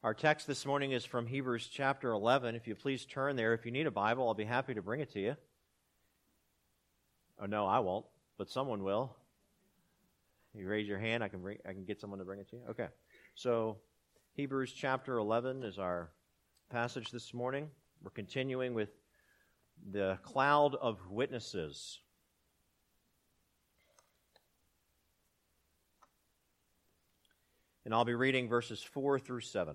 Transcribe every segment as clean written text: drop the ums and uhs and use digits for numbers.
Our text this morning is from Hebrews chapter 11. If you please turn there. If you need a Bible, I'll be happy to bring it to you. Oh, no, I won't, but someone will. You raise your hand, I can get someone to bring it to you. Okay. So, Hebrews chapter 11 is our passage this morning. We're continuing with the cloud of witnesses. And I'll be reading verses 4 through 7.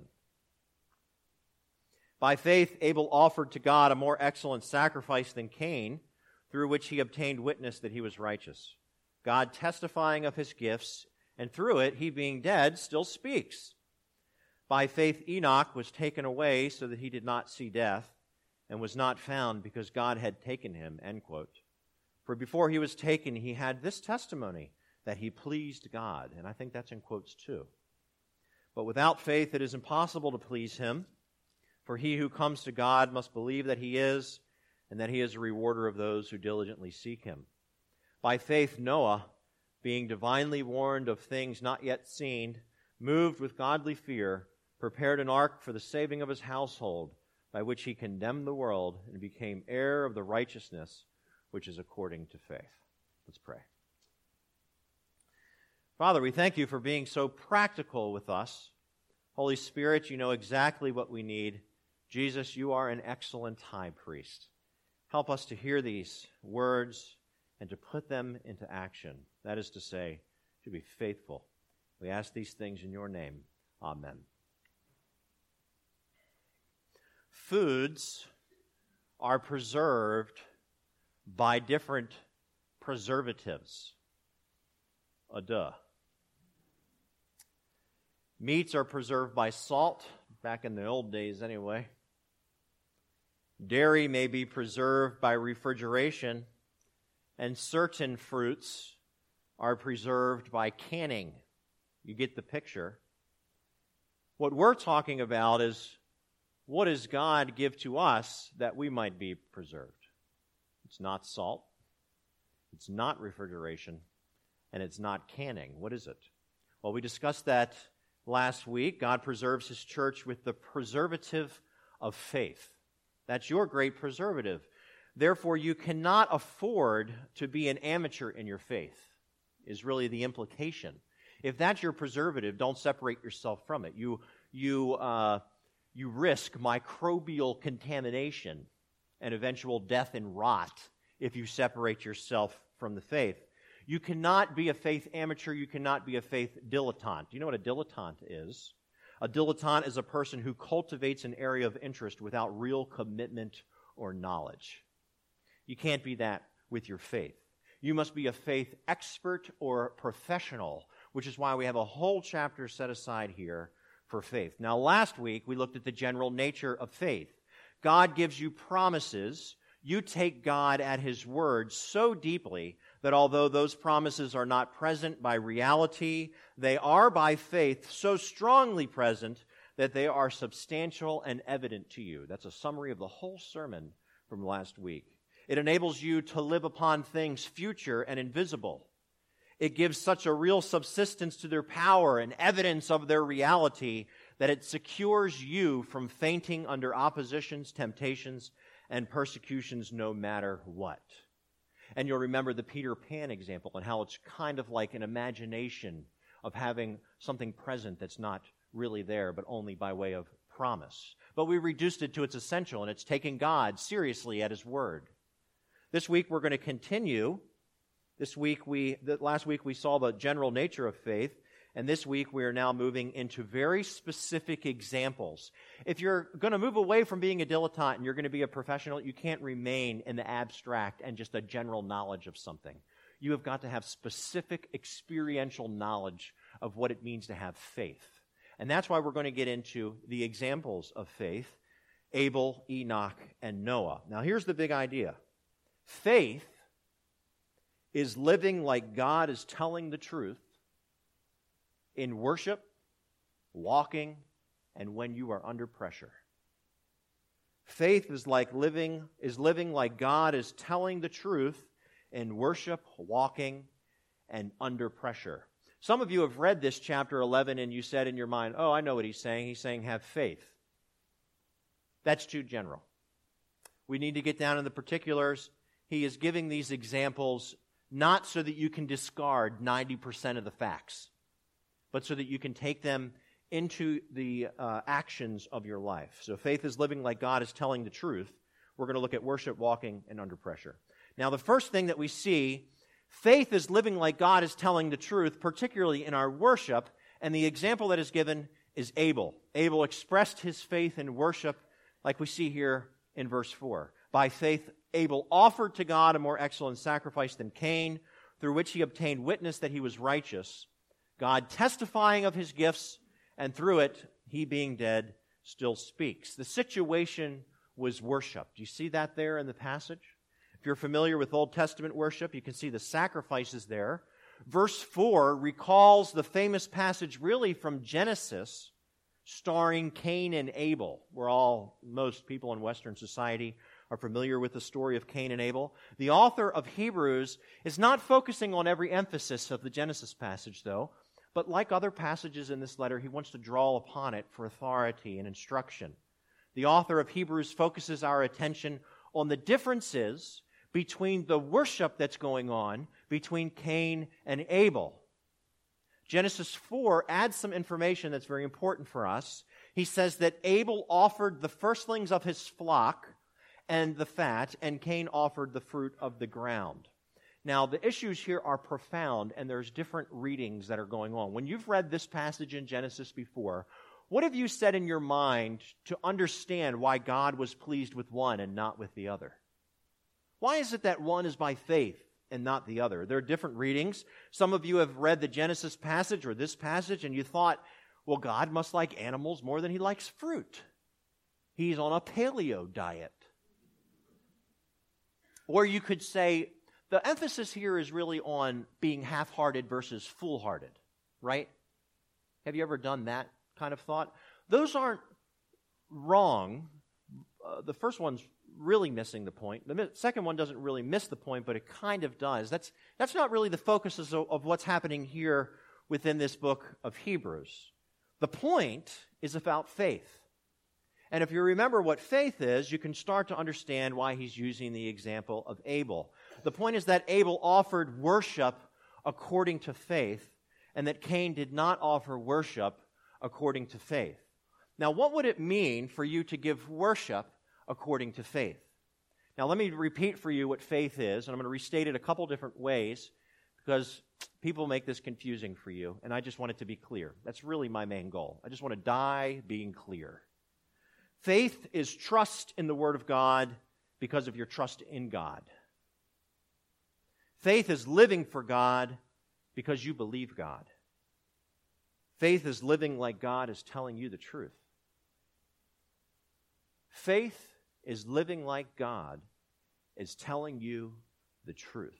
By faith, Abel offered to God a more excellent sacrifice than Cain, through which he obtained witness that he was righteous. God testifying of his gifts, and through it, he being dead, still speaks. By faith, Enoch was taken away so that he did not see death, and was not found because God had taken him, end quote. For before he was taken, he had this testimony, that he pleased God. And I think that's in quotes too. But without faith, it is impossible to please him. For he who comes to God must believe that he is, and that he is a rewarder of those who diligently seek him. By faith, Noah, being divinely warned of things not yet seen, moved with godly fear, prepared an ark for the saving of his household, by which he condemned the world and became heir of the righteousness which is according to faith. Let's pray. Father, we thank you for being so practical with us. Holy Spirit, you know exactly what we need. Jesus, you are an excellent high priest. Help us to hear these words and to put them into action. That is to say, to be faithful. We ask these things in your name. Amen. Foods are preserved by different preservatives. Duh. Meats are preserved by salt, back in the old days anyway. Dairy may be preserved by refrigeration, and certain fruits are preserved by canning. You get the picture. What we're talking about is, what does God give to us that we might be preserved? It's not salt, it's not refrigeration, and it's not canning. What is it? Well, we discussed that last week. God preserves his church with the preservative of faith. That's your great preservative. Therefore, you cannot afford to be an amateur in your faith, is really the implication. If that's your preservative, don't separate yourself from it. You risk microbial contamination and eventual death and rot if you separate yourself from the faith. You cannot be a faith amateur. You cannot be a faith dilettante. Do you know what a dilettante is? A dilettante is a person who cultivates an area of interest without real commitment or knowledge. You can't be that with your faith. You must be a faith expert or professional, which is why we have a whole chapter set aside here for faith. Now, last week, we looked at the general nature of faith. God gives you promises. You take God at his word so deeply that although those promises are not present by reality, they are by faith so strongly present that they are substantial and evident to you. That's a summary of the whole sermon from last week. It enables you to live upon things future and invisible. It gives such a real subsistence to their power and evidence of their reality that it secures you from fainting under oppositions, temptations, and persecutions no matter what. And you'll remember the Peter Pan example and how it's kind of like an imagination of having something present that's not really there, but only by way of promise. But we reduced it to its essential, and it's taking God seriously at his word. This week we're going to continue. Last week we saw the general nature of faith, and this week we are now moving into very specific examples. If you're going to move away from being a dilettante and you're going to be a professional, you can't remain in the abstract and just a general knowledge of something. You have got to have specific experiential knowledge of what it means to have faith. And that's why we're going to get into the examples of faith, Abel, Enoch, and Noah. Now here's the big idea. Faith is living like God is telling the truth in worship, walking, and when you are under pressure. Faith is living like God is telling the truth in worship, walking, and under pressure. Some of you have read this chapter 11 and you said in your mind, oh, I know what he's saying. He's saying have faith. That's too general. We need to get down in the particulars. He is giving these examples not so that you can discard 90% of the facts, but so that you can take them into the actions of your life. So faith is living like God is telling the truth. We're going to look at worship, walking, and under pressure. Now, the first thing that we see, faith is living like God is telling the truth, particularly in our worship, and the example that is given is Abel. Abel expressed his faith in worship like we see here in verse 4. By faith, Abel offered to God a more excellent sacrifice than Cain, through which he obtained witness that he was righteous, God testifying of his gifts, and through it, he being dead, still speaks. The situation was worship. Do you see that there in the passage? If you're familiar with Old Testament worship, you can see the sacrifices there. Verse 4 recalls the famous passage really from Genesis, starring Cain and Abel. Most people in Western society are familiar with the story of Cain and Abel. The author of Hebrews is not focusing on every emphasis of the Genesis passage, though, but like other passages in this letter, he wants to draw upon it for authority and instruction. The author of Hebrews focuses our attention on the differences between the worship that's going on between Cain and Abel. Genesis 4 adds some information that's very important for us. He says that Abel offered the firstlings of his flock and the fat, and Cain offered the fruit of the ground. Now, the issues here are profound, and there's different readings that are going on. When you've read this passage in Genesis before, what have you said in your mind to understand why God was pleased with one and not with the other? Why is it that one is by faith and not the other? There are different readings. Some of you have read the Genesis passage or this passage, and you thought, well, God must like animals more than he likes fruit. He's on a paleo diet. Or you could say, the emphasis here is really on being half-hearted versus full-hearted, right? Have you ever done that kind of thought? Those aren't wrong. The first one's really missing the point. The second one doesn't really miss the point, but it kind of does. That's not really the focus of what's happening here within this book of Hebrews. The point is about faith. And if you remember what faith is, you can start to understand why he's using the example of Abel. The point is that Abel offered worship according to faith, and that Cain did not offer worship according to faith. Now, what would it mean for you to give worship according to faith? Now, let me repeat for you what faith is, and I'm going to restate it a couple different ways because people make this confusing for you, and I just want it to be clear. That's really my main goal. I just want to die being clear. Faith is trust in the Word of God because of your trust in God. Faith is living for God because you believe God. Faith is living like God is telling you the truth. Faith is living like God is telling you the truth.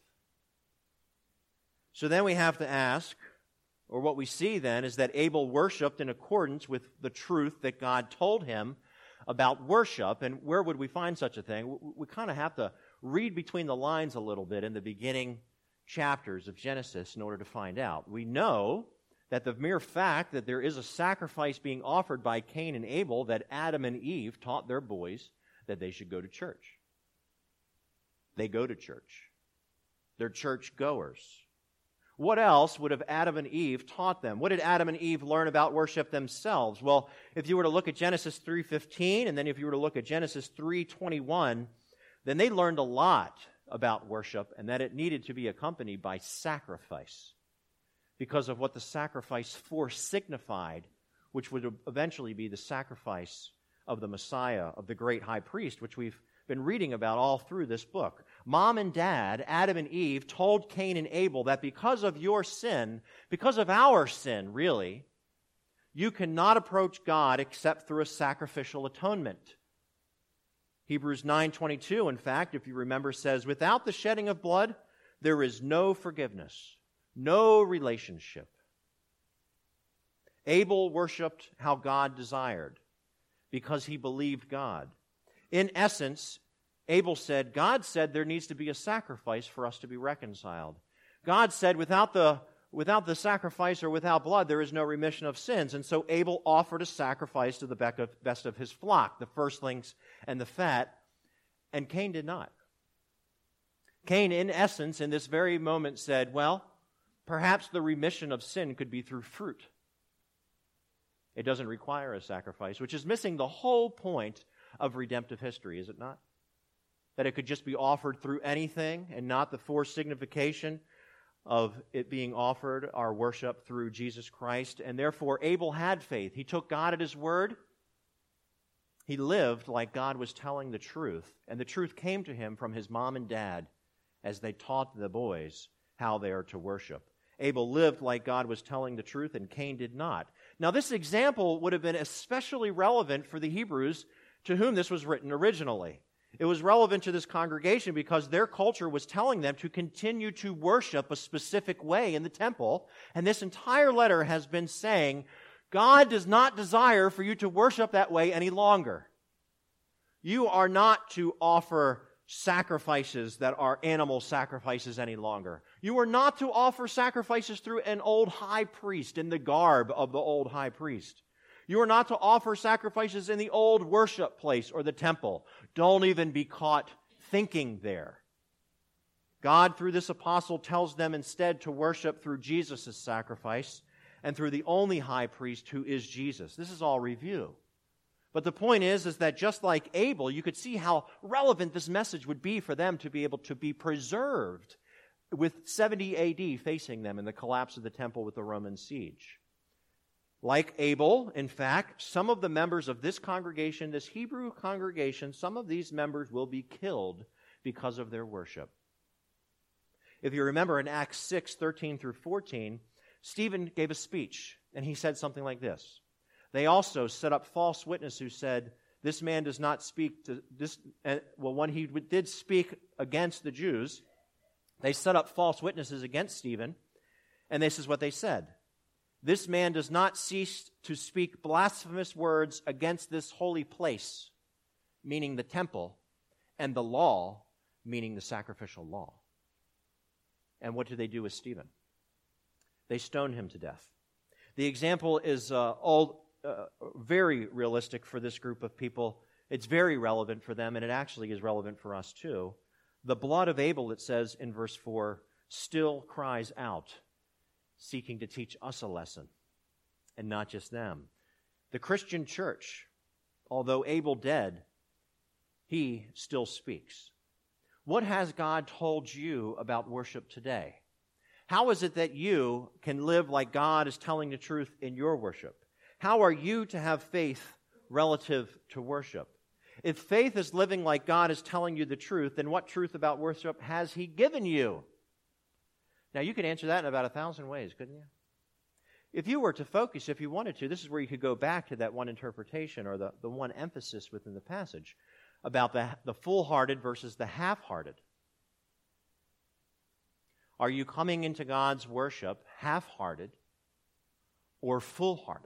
So then we have to ask, or what we see then, is that Abel worshiped in accordance with the truth that God told him about worship. And where would we find such a thing? We kind of have to read between the lines a little bit in the beginning chapters of Genesis in order to find out. We know that the mere fact that there is a sacrifice being offered by Cain and Abel, that Adam and Eve taught their boys that they should go to church. They go to church. They're church goers. What else would have Adam and Eve taught them? What did Adam and Eve learn about worship themselves? Well, if you were to look at Genesis 3:15, and then if you were to look at Genesis 3:21, then they learned a lot about worship and that it needed to be accompanied by sacrifice because of what the sacrifice for signified, which would eventually be the sacrifice of the Messiah, of the great high priest, which we've been reading about all through this book. Mom and Dad, Adam and Eve, told Cain and Abel that because of your sin, because of our sin, really, you cannot approach God except through a sacrificial atonement. Hebrews 9:22, in fact, if you remember, says, without the shedding of blood, there is no forgiveness, no relationship. Abel worshiped how God desired because he believed God. In essence, Abel said, God said there needs to be a sacrifice for us to be reconciled. God said, without the without the sacrifice or without blood, there is no remission of sins. And so Abel offered a sacrifice to the best of his flock, the firstlings and the fat, and Cain did not. Cain, in essence, in this very moment said, well, perhaps the remission of sin could be through fruit. It doesn't require a sacrifice, which is missing the whole point of redemptive history, is it not? That it could just be offered through anything and not the forced signification of it being offered, our worship through Jesus Christ. And therefore, Abel had faith. He took God at his word. He lived like God was telling the truth. And the truth came to him from his mom and dad as they taught the boys how they are to worship. Abel lived like God was telling the truth, and Cain did not. Now, this example would have been especially relevant for the Hebrews to whom this was written originally. It was relevant to this congregation because their culture was telling them to continue to worship a specific way in the temple. And this entire letter has been saying, God does not desire for you to worship that way any longer. You are not to offer sacrifices that are animal sacrifices any longer. You are not to offer sacrifices through an old high priest in the garb of the old high priest. You are not to offer sacrifices in the old worship place or the temple. Don't even be caught thinking there. God, through this apostle, tells them instead to worship through Jesus' sacrifice and through the only high priest who is Jesus. This is all review. But the point is that just like Abel, you could see how relevant this message would be for them to be able to be preserved with 70 AD facing them in the collapse of the temple with the Roman siege. Like Abel, in fact, some of the members of this congregation, this Hebrew congregation, some of these members will be killed because of their worship. If you remember in Acts 6, 13 through 14, Stephen gave a speech, and he said something like this. They also set up false witnesses who said, this man does not speak to this. Well, when he did speak against the Jews, they set up false witnesses against Stephen, and this is what they said. This man does not cease to speak blasphemous words against this holy place, meaning the temple, and the law, meaning the sacrificial law. And what do they do with Stephen? They stone him to death. The example is very realistic for this group of people. It's very relevant for them, and it actually is relevant for us too. The blood of Abel, it says in verse 4, still cries out, seeking to teach us a lesson, and not just them. The Christian church, although Abel dead, he still speaks. What has God told you about worship today? How is it that you can live like God is telling the truth in your worship? How are you to have faith relative to worship? If faith is living like God is telling you the truth, then what truth about worship has He given you? Now, you could answer that in about 1,000 ways, couldn't you? If you were to focus, if you wanted to, this is where you could go back to that one interpretation or the one emphasis within the passage about the full-hearted versus the half-hearted. Are you coming into God's worship half-hearted or full-hearted?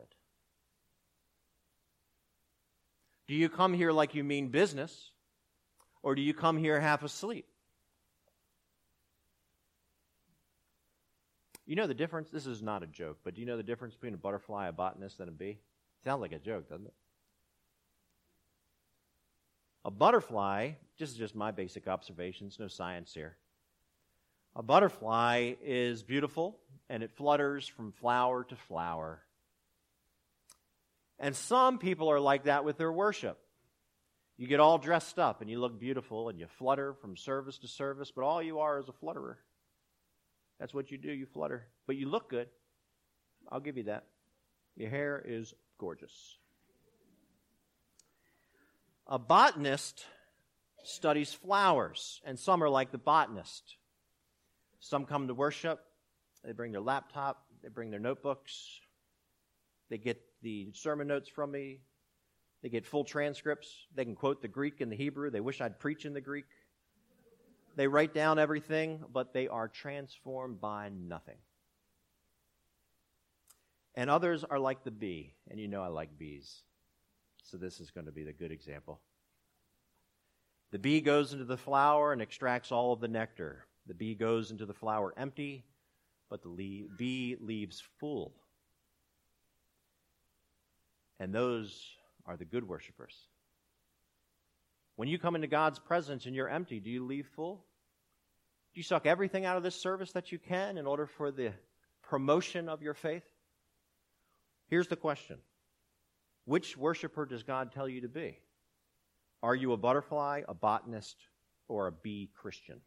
Do you come here like you mean business, or do you come here half asleep? You know the difference? This is not a joke, but do you know the difference between a butterfly, a botanist, and a bee? Sounds like a joke, doesn't it? A butterfly, this is just my basic observations, no science here. A butterfly is beautiful, and it flutters from flower to flower. And some people are like that with their worship. You get all dressed up, and you look beautiful, and you flutter from service to service, but all you are is a flutterer. That's what you do, you flutter. But you look good. I'll give you that. Your hair is gorgeous. A botanist studies flowers, and some are like the botanist. Some come to worship. They bring their laptop. They bring their notebooks. They get the sermon notes from me. They get full transcripts. They can quote the Greek and the Hebrew. They wish I'd preach in the Greek. They write down everything, but they are transformed by nothing. And others are like the bee, and you know I like bees. So this is going to be the good example. The bee goes into the flower and extracts all of the nectar. The bee goes into the flower empty. but the bee leaves full. And those are the good worshipers. When you come into God's presence and you're empty, do you leave full? Do you suck everything out of this service that you can in order for the promotion of your faith? Here's the question. Which worshiper does God tell you to be? Are you a butterfly, a botanist, or a bee Christian?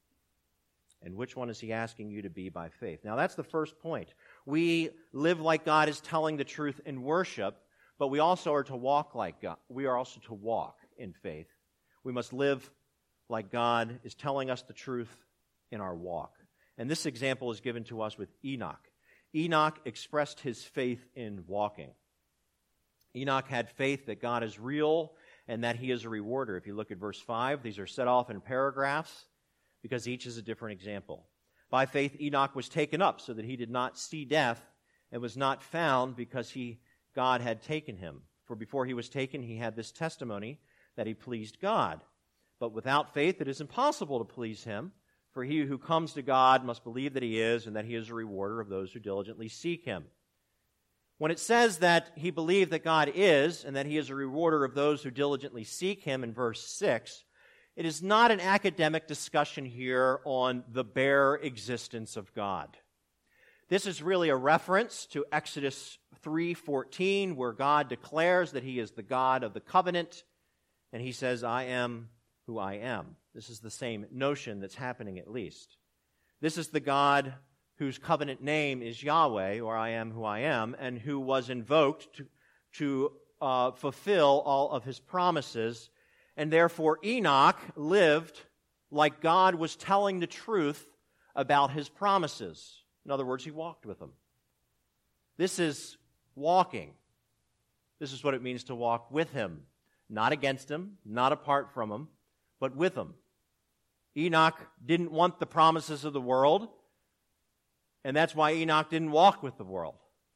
And which one is he asking you to be by faith? Now, that's the first point. We live like God is telling the truth in worship, but we also are to walk like God. We are also to walk in faith. We must live like God is telling us the truth in our walk. And this example is given to us with Enoch. Enoch expressed his faith in walking. Enoch had faith that God is real and that he is a rewarder. If you look at verse 5, these are set off in paragraphs because each is a different example. By faith, Enoch was taken up so that he did not see death and was not found because God had taken him. For before he was taken, he had this testimony that he pleased God. But without faith, it is impossible to please him. For he who comes to God must believe that he is and that he is a rewarder of those who diligently seek him. When it says that he believed that God is and that he is a rewarder of those who diligently seek him in verse 6, it is not an academic discussion here on the bare existence of God. This is really a reference to Exodus 3:14, where God declares that he is the God of the covenant, and he says, I am who I am. This is the same notion that's happening at least. This is the God whose covenant name is Yahweh, or I am who I am, and who was invoked to fulfill all of his promises. And therefore Enoch lived like God was telling the truth about his promises. In other words, he walked with them. This is walking. This is what it means to walk with him. Not against him, not apart from him, but with him. Enoch didn't want the promises of the world, and that's why Enoch didn't walk with the world.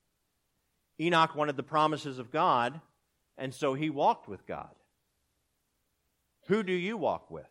Enoch wanted the promises of God, and so he walked with God. Who do you walk with?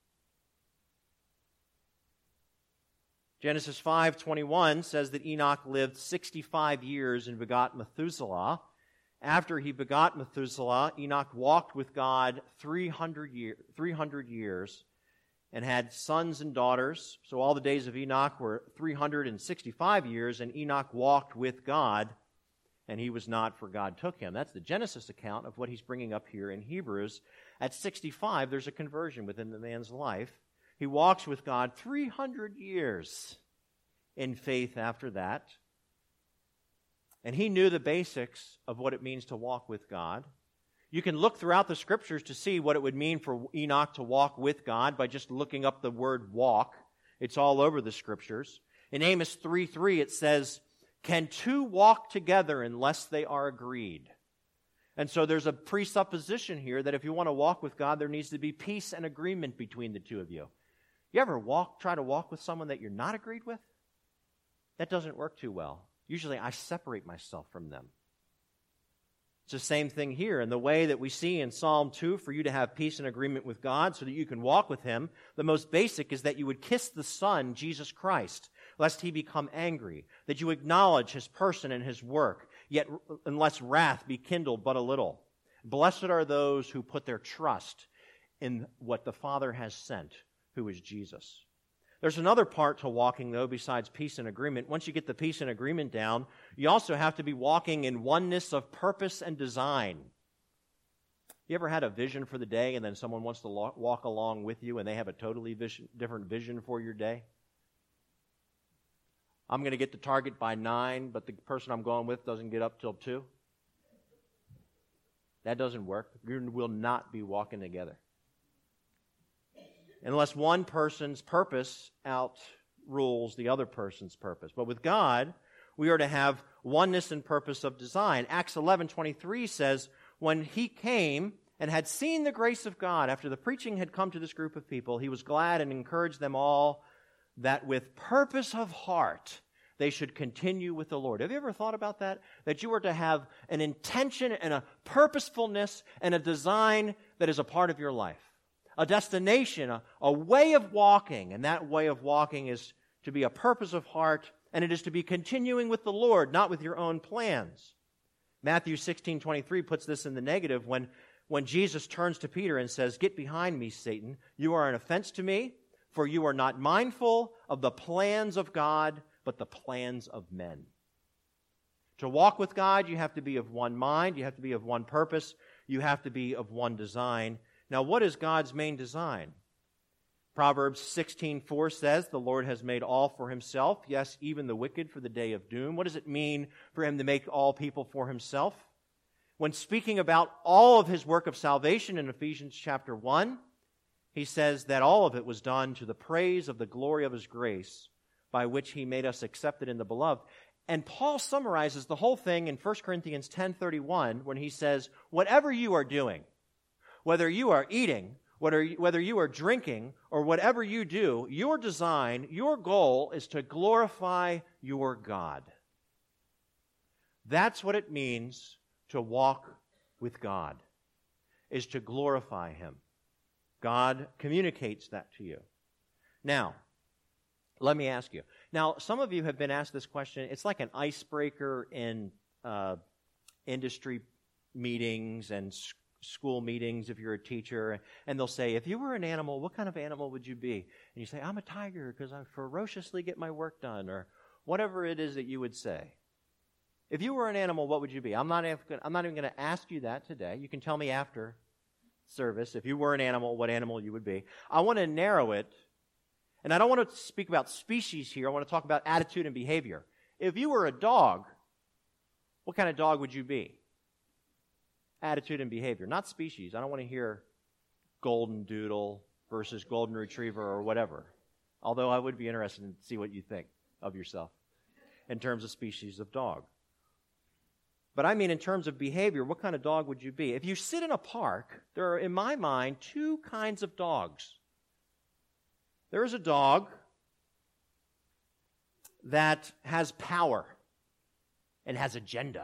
Genesis 5:21 says that Enoch lived 65 years and begot Methuselah. After he begot Methuselah, Enoch walked with God 300 years and had sons and daughters. So all the days of Enoch were 365 years, and Enoch walked with God, and he was not, for God took him. That's the Genesis account of what he's bringing up here in Hebrews. At 65, there's a conversion within the man's life. He walks with God 300 years in faith after that. And he knew the basics of what it means to walk with God. You can look throughout the Scriptures to see what it would mean for Enoch to walk with God by just looking up the word walk. It's all over the Scriptures. In Amos 3:3 it says, "Can two walk together unless they are agreed?" And so there's a presupposition here that if you want to walk with God, there needs to be peace and agreement between the two of you. You ever try to walk with someone that you're not agreed with? That doesn't work too well. Usually I separate myself from them. It's the same thing here. In the way that we see in Psalm 2, for you to have peace and agreement with God so that you can walk with him, the most basic is that you would kiss the Son, Jesus Christ, lest he become angry, that you acknowledge his person and his work, yet unless wrath be kindled but a little. Blessed are those who put their trust in what the Father has sent, who is Jesus. There's another part to walking, though, besides peace and agreement. Once you get the peace and agreement down, you also have to be walking in oneness of purpose and design. You ever had a vision for the day and then someone wants to walk along with you and they have a totally different vision for your day? I'm going to get to Target by 9, but the person I'm going with doesn't get up till 2. That doesn't work. You will not be walking together unless one person's purpose outrules the other person's purpose. But with God, we are to have oneness and purpose of design. Acts 11:23 says, when he came and had seen the grace of God, after the preaching had come to this group of people, he was glad and encouraged them all that with purpose of heart they should continue with the Lord. Have you ever thought about that? That you are to have an intention and a purposefulness and a design that is a part of your life. A destination, a way of walking, and that way of walking is to be a purpose of heart And it is to be continuing with the Lord, not with your own plans. Matthew 16:23 puts this in the negative when Jesus turns to Peter and says, "Get behind me, Satan. You are an offense to me, for you are not mindful of the plans of God, but the plans of men." To walk with God, you have to be of one mind, you have to be of one purpose, you have to be of one design. Now, what is God's main design? Proverbs 16:4 says, "The Lord has made all for himself, yes, even the wicked for the day of doom." What does it mean for him to make all people for himself? When speaking about all of his work of salvation in Ephesians chapter 1, he says that all of it was done to the praise of the glory of his grace, by which he made us accepted in the beloved. And Paul summarizes the whole thing in 1 Corinthians 10:31 when he says, whatever you are doing, whether you are eating, whether you are drinking, or whatever you do, your design, your goal is to glorify your God. That's what it means to walk with God, is to glorify him. God communicates that to you. Now, let me ask you. Now, some of you have been asked this question. It's like an icebreaker in industry meetings and school meetings if you're a teacher. And they'll say, if you were an animal, what kind of animal would you be? And you say, I'm a tiger because I ferociously get my work done, or whatever it is that you would say. If you were an animal, what would you be? I'm not even going to ask you that today. You can tell me after service. If you were an animal, what animal you would be. I want to narrow it. And I don't want to speak about species here. I want to talk about attitude and behavior. If you were a dog, what kind of dog would you be? Attitude and behavior, not species. I don't want to hear golden doodle versus golden retriever or whatever. Although I would be interested in see what you think of yourself in terms of species of dog. But I mean in terms of behavior, what kind of dog would you be? If you sit in a park, there are, in my mind, two kinds of dogs. There is a dog that has power and has agenda.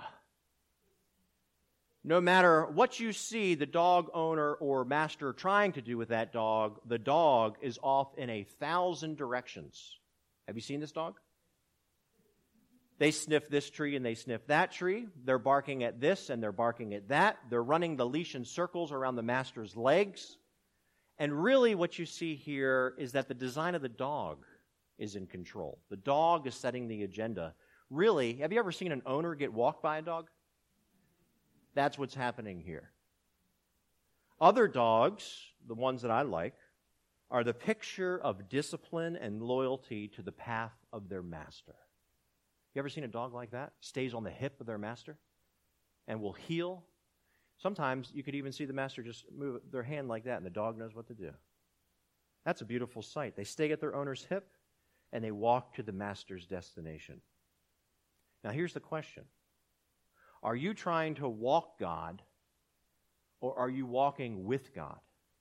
No matter what you see the dog owner or master trying to do with that dog, the dog is off in 1,000 directions. Have you seen this dog? They sniff this tree and they sniff that tree. They're barking at this and they're barking at that. They're running the leash in circles around the master's legs. And really what you see here is that the design of the dog is in control. The dog is setting the agenda. Really, have you ever seen an owner get walked by a dog? That's what's happening here. Other dogs, the ones that I like, are the picture of discipline and loyalty to the path of their master. You ever seen a dog like that? Stays on the hip of their master and will heel. Sometimes you could even see the master just move their hand like that and the dog knows what to do. That's a beautiful sight. They stay at their owner's hip and they walk to the master's destination. Now here's the question. Are you trying to walk God or are you walking with God?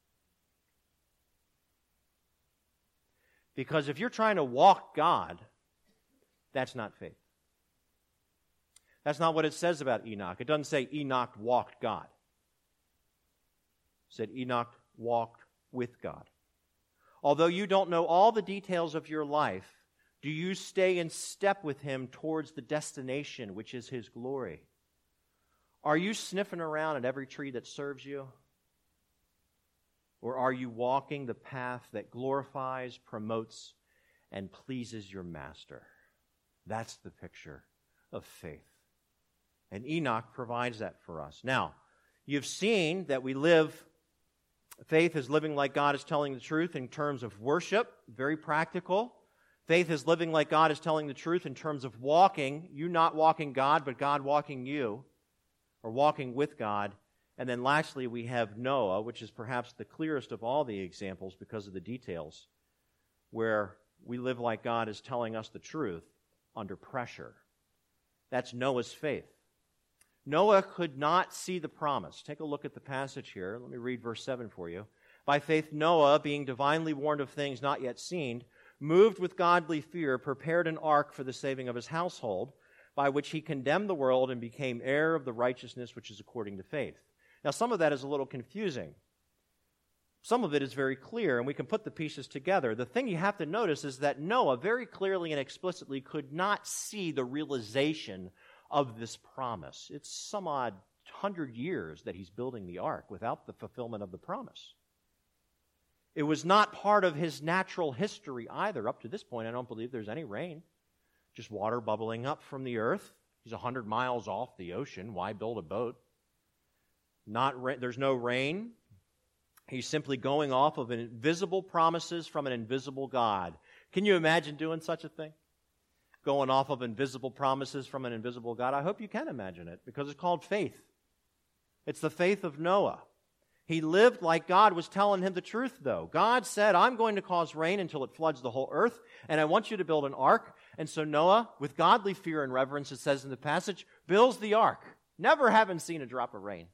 Because if you're trying to walk God, that's not faith. That's not what it says about Enoch. It doesn't say Enoch walked God. It said Enoch walked with God. Although you don't know all the details of your life, do you stay in step with him towards the destination, which is his glory? Are you sniffing around at every tree that serves you? Or are you walking the path that glorifies, promotes, and pleases your master? That's the picture of faith. And Enoch provides that for us. Now, you've seen that we live, faith is living like God is telling the truth in terms of worship, very practical. Faith is living like God is telling the truth in terms of walking, you not walking God, but God walking you, or walking with God. And then lastly, we have Noah, which is perhaps the clearest of all the examples because of the details, where we live like God is telling us the truth under pressure. That's Noah's faith. Noah could not see the promise. Take a look at the passage here. Let me read verse 7 for you. By faith, Noah, being divinely warned of things not yet seen, moved with godly fear, prepared an ark for the saving of his household, by which he condemned the world and became heir of the righteousness which is according to faith. Now, some of that is a little confusing. Some of it is very clear, and we can put the pieces together. The thing you have to notice is that Noah very clearly and explicitly could not see the realization of this promise. It's some odd 100 years that he's building the ark without the fulfillment of the promise. It was not part of his natural history either. Up to this point, I don't believe there's any rain. Just water bubbling up from the earth. He's 100 miles off the ocean. Why build a boat? There's no rain. He's simply going off of invisible promises from an invisible God. Can you imagine doing such a thing? Going off of invisible promises from an invisible God? I hope you can imagine it, because it's called faith. It's the faith of Noah. He lived like God was telling him the truth, though. God said, I'm going to cause rain until it floods the whole earth, and I want you to build an ark. And so Noah, with godly fear and reverence, it says in the passage, builds the ark, never having seen a drop of rain.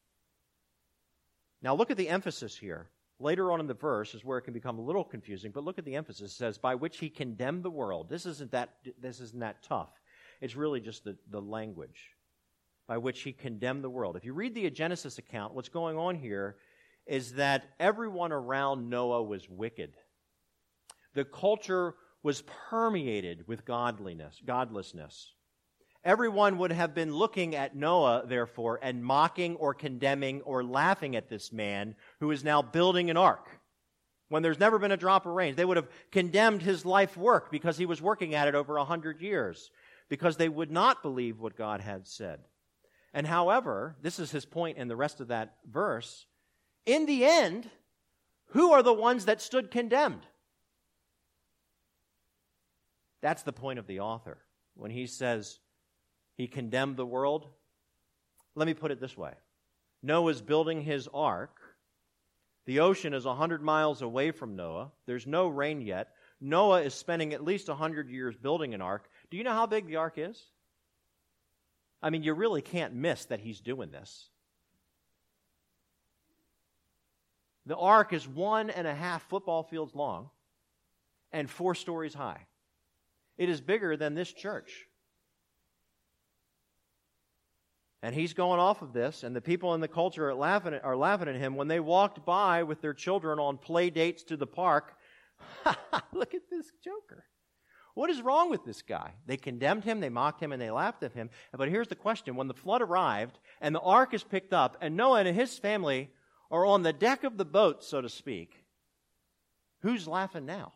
Now look at the emphasis here. Later on in the verse is where it can become a little confusing, but look at the emphasis. It says, by which he condemned the world. This isn't that tough. It's really just the language. By which he condemned the world. If you read the Genesis account, what's going on here is that everyone around Noah was wicked. The culture was permeated with godlessness. Everyone would have been looking at Noah, therefore, and mocking or condemning or laughing at this man who is now building an ark when there's never been a drop of rain. They would have condemned his life work because he was working at it over 100 years, because they would not believe what God had said. And however, this is his point in the rest of that verse, in the end, who are the ones that stood condemned? That's the point of the author. When he says he condemned the world, let me put it this way. Noah's building his ark. The ocean is 100 miles away from Noah. There's no rain yet. Noah is spending at least 100 years building an ark. Do you know how big the ark is? I mean, you really can't miss that he's doing this. The ark is 1.5 football fields long and 4 stories high. It is bigger than this church. And he's going off of this, and the people in the culture are laughing at him when they walked by with their children on play dates to the park. Look at this joker. What is wrong with this guy? They condemned him, they mocked him, and they laughed at him. But here's the question. When the flood arrived and the ark is picked up and Noah and his family are on the deck of the boat, so to speak, who's laughing now?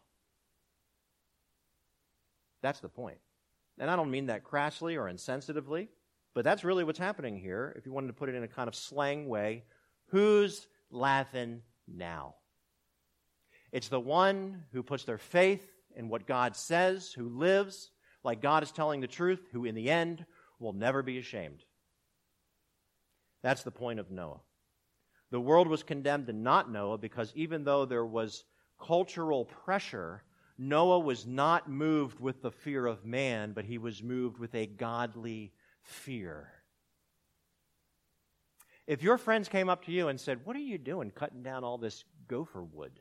That's the point. And I don't mean that crassly or insensitively, but that's really what's happening here. If you wanted to put it in a kind of slang way, who's laughing now? It's the one who puts their faith in what God says, who lives like God is telling the truth, who in the end will never be ashamed. That's the point of Noah. The world was condemned to not Noah because even though there was cultural pressure, Noah was not moved with the fear of man, but he was moved with a godly fear. If your friends came up to you and said, "What are you doing cutting down all this gopher wood?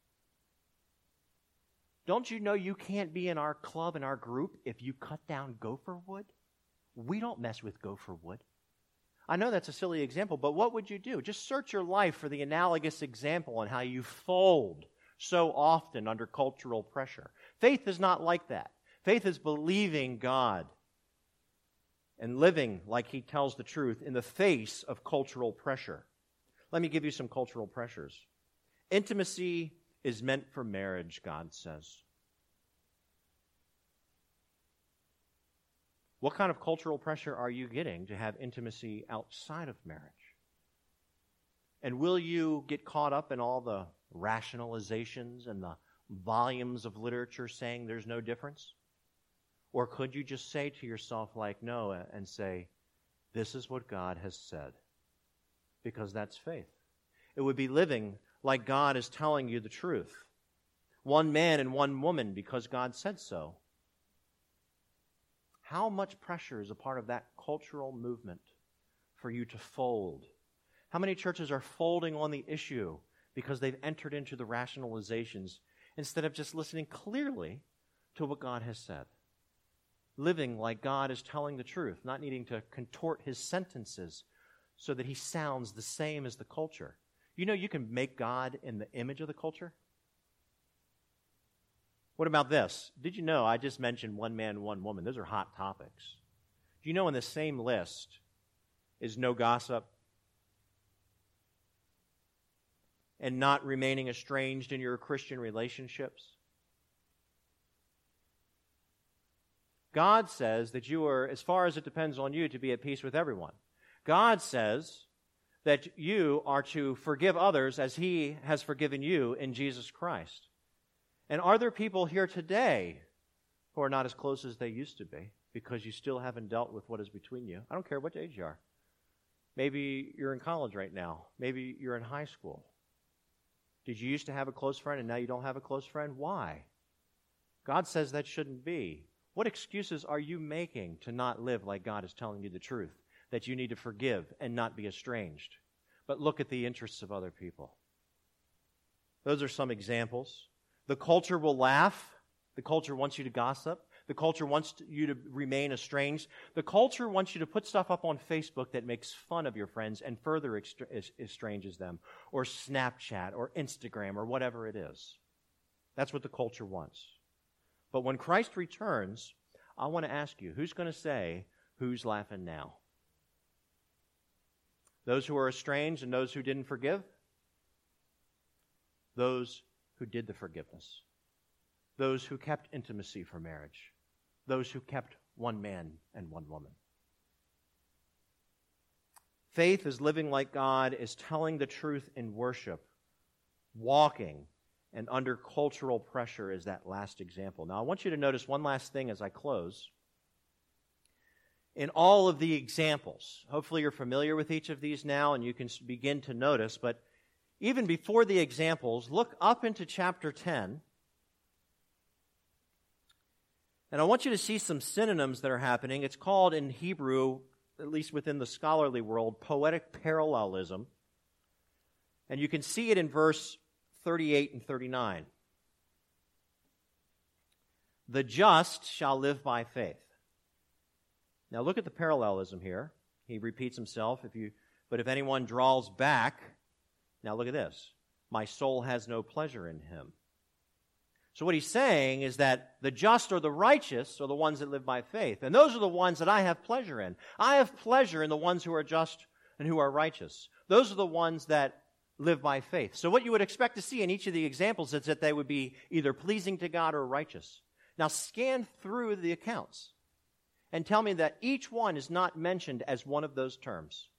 Don't you know you can't be in our club, in our group, if you cut down gopher wood? We don't mess with gopher wood." I know that's a silly example, but what would you do? Just search your life for the analogous example on how you fold so often under cultural pressure. Faith is not like that. Faith is believing God and living like he tells the truth in the face of cultural pressure. Let me give you some cultural pressures. Intimacy is meant for marriage, God says. What kind of cultural pressure are you getting to have intimacy outside of marriage? And will you get caught up in all the rationalizations and the volumes of literature saying there's no difference? Or could you just say to yourself like Noah and say, this is what God has said? Because that's faith. It would be living like God is telling you the truth. One man and one woman because God said so. How much pressure is a part of that cultural movement for you to fold? How many churches are folding on the issue because they've entered into the rationalizations instead of just listening clearly to what God has said? Living like God is telling the truth, not needing to contort his sentences so that he sounds the same as the culture. You know you can make God in the image of the culture? What about this? Did you know I just mentioned one man, one woman? Those are hot topics. Do you know in the same list is no gossip and not remaining estranged in your Christian relationships? God says that you are, as far as it depends on you, to be at peace with everyone. God says that you are to forgive others as He has forgiven you in Jesus Christ. And are there people here today who are not as close as they used to be because you still haven't dealt with what is between you? I don't care what age you are. Maybe you're in college right now. Maybe you're in high school. Did you used to have a close friend and now you don't have a close friend? Why? God says that shouldn't be. What excuses are you making to not live like God is telling you the truth? That you need to forgive and not be estranged, but look at the interests of other people. Those are some examples. The culture will laugh. The culture wants you to gossip. The culture wants you to remain estranged. The culture wants you to put stuff up on Facebook that makes fun of your friends and further estranges them, or Snapchat or Instagram or whatever it is. That's what the culture wants. But when Christ returns, I want to ask you, who's going to say, who's laughing now? Those who are estranged and those who didn't forgive? Those who did the forgiveness? Those who kept intimacy for marriage? Those who kept one man and one woman? Faith is living like God, is telling the truth in worship, walking, and under cultural pressure is that last example. Now, I want you to notice one last thing as I close. In all of the examples, hopefully you're familiar with each of these now and you can begin to notice, but even before the examples, look up into chapter 10. And I want you to see some synonyms that are happening. It's called in Hebrew, at least within the scholarly world, poetic parallelism. And you can see it in verse 38 and 39. The just shall live by faith. Now look at the parallelism here. He repeats himself. But if anyone draws back, now look at this. My soul has no pleasure in him. So what he's saying is that the just or the righteous are the ones that live by faith. And those are the ones that I have pleasure in. I have pleasure in the ones who are just and who are righteous. Those are the ones that live by faith. So what you would expect to see in each of the examples is that they would be either pleasing to God or righteous. Now scan through the accounts and tell me that each one is not mentioned as one of those terms.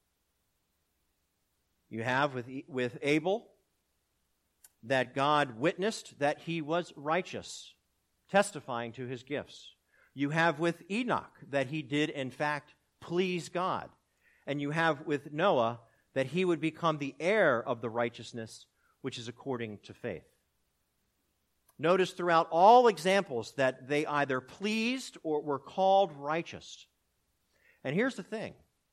You have with Abel that God witnessed that he was righteous, testifying to his gifts. You have with Enoch that he did in fact please God. And you have with Noah that he would become the heir of the righteousness which is according to faith. Notice throughout all examples that they either pleased or were called righteous. And here's the thing.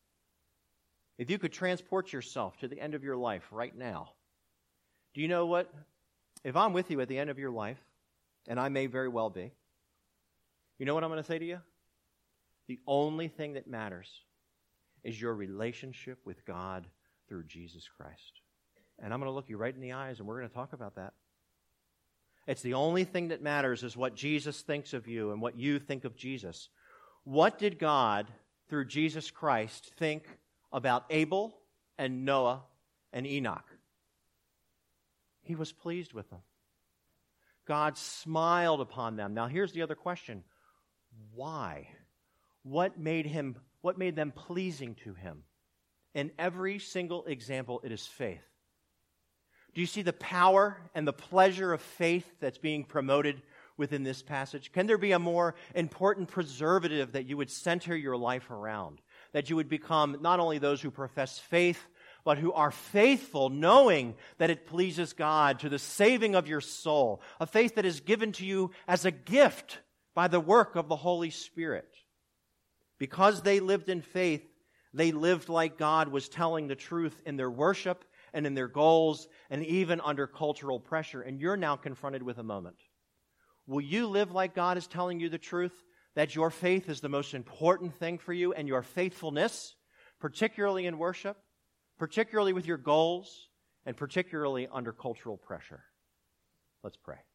If you could transport yourself to the end of your life right now, do you know what? If I'm with you at the end of your life, and I may very well be, you know what I'm going to say to you? The only thing that matters is your relationship with God through Jesus Christ. And I'm going to look you right in the eyes, and we're going to talk about that. It's the only thing that matters is what Jesus thinks of you and what you think of Jesus. What did God, through Jesus Christ, think about Abel and Noah and Enoch? He was pleased with them. God smiled upon them. Now here's the other question. Why? What made them pleasing to him? In every single example, it is faith. Do you see the power and the pleasure of faith that's being promoted within this passage? Can there be a more important preservative that you would center your life around? That you would become not only those who profess faith, but who are faithful, knowing that it pleases God to the saving of your soul. A faith that is given to you as a gift by the work of the Holy Spirit. Because they lived in faith, they lived like God was telling the truth in their worship and in their goals, and even under cultural pressure. And you're now confronted with a moment. Will you live like God is telling you the truth, that your faith is the most important thing for you, and your faithfulness, particularly in worship, particularly with your goals, and particularly under cultural pressure. Let's pray.